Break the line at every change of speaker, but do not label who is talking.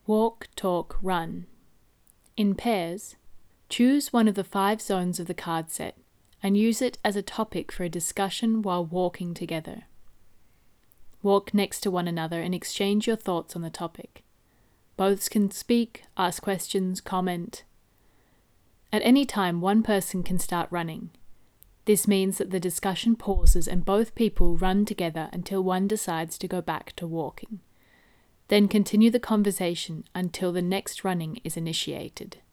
Walk, talk, run. In pairs, choose one of the 5 zones of the card set and use it as a topic for a discussion while walking together. Walk next to one another and exchange your thoughts on the topic. Both can speak, ask questions, comment. At any time, one person can start running. This means that the discussion pauses and both people run together until one decides to go back to walking. Then continue the conversation until the next running is initiated.